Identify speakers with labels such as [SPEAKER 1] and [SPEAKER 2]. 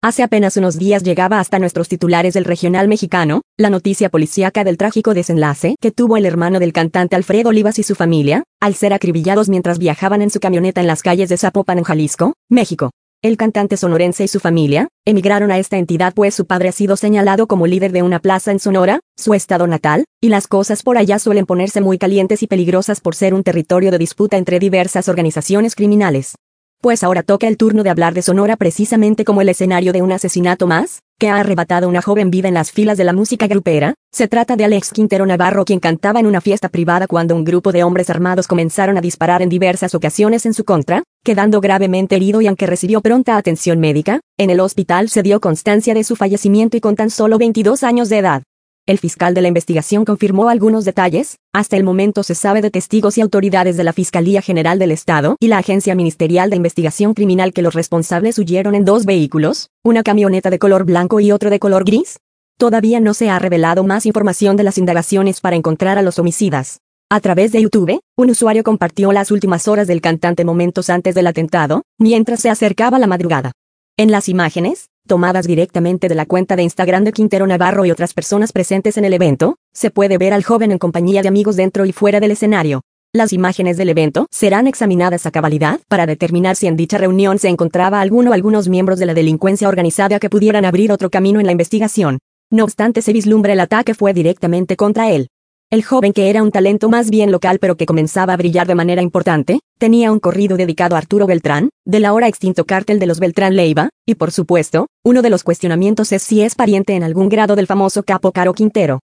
[SPEAKER 1] Hace apenas unos días llegaba hasta nuestros titulares del regional mexicano, la noticia policíaca del trágico desenlace que tuvo el hermano del cantante Alfredo Olivas y su familia, al ser acribillados mientras viajaban en su camioneta en las calles de Zapopan en Jalisco, México. El cantante sonorense y su familia emigraron a esta entidad pues su padre ha sido señalado como líder de una plaza en Sonora, su estado natal, y las cosas por allá suelen ponerse muy calientes y peligrosas por ser un territorio de disputa entre diversas organizaciones criminales. Pues ahora toca el turno de hablar de Sonora precisamente como el escenario de un asesinato más, que ha arrebatado una joven vida en las filas de la música grupera. Se trata de Alex Quintero Navarro, quien cantaba en una fiesta privada cuando un grupo de hombres armados comenzaron a disparar en diversas ocasiones en su contra, quedando gravemente herido y aunque recibió pronta atención médica, en el hospital se dio constancia de su fallecimiento y con tan solo 22 años de edad. El fiscal de la investigación confirmó algunos detalles. Hasta el momento se sabe de testigos y autoridades de la Fiscalía General del Estado y la Agencia Ministerial de Investigación Criminal que los responsables huyeron en 2 vehículos, una camioneta de color blanco y otro de color gris. Todavía no se ha revelado más información de las indagaciones para encontrar a los homicidas. A través de YouTube, un usuario compartió las últimas horas del cantante momentos antes del atentado, mientras se acercaba la madrugada. En las imágenes, tomadas directamente de la cuenta de Instagram de Quintero Navarro y otras personas presentes en el evento, se puede ver al joven en compañía de amigos dentro y fuera del escenario. Las imágenes del evento serán examinadas a cabalidad para determinar si en dicha reunión se encontraba alguno o algunos miembros de la delincuencia organizada que pudieran abrir otro camino en la investigación. No obstante, se vislumbra el ataque fue directamente contra él. El joven, que era un talento más bien local pero que comenzaba a brillar de manera importante, tenía un corrido dedicado a Arturo Beltrán, del ahora extinto cártel de los Beltrán Leiva, y por supuesto, uno de los cuestionamientos es si es pariente en algún grado del famoso capo Caro Quintero.